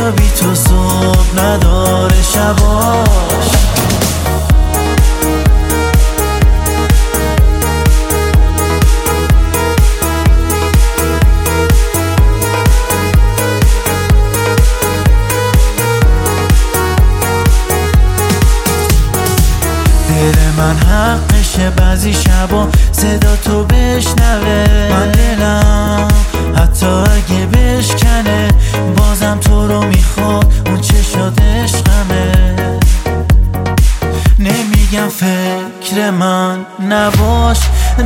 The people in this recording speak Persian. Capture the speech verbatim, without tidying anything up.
دنیا بی تو صبح نداره شباش. دل من حقشه بعضی شبا صدا تو بشنوه، من دلم حتی اگه بشکنه بازم تو رو میخواد، اون چشات عشقمه. نمیگم فکر من نباش،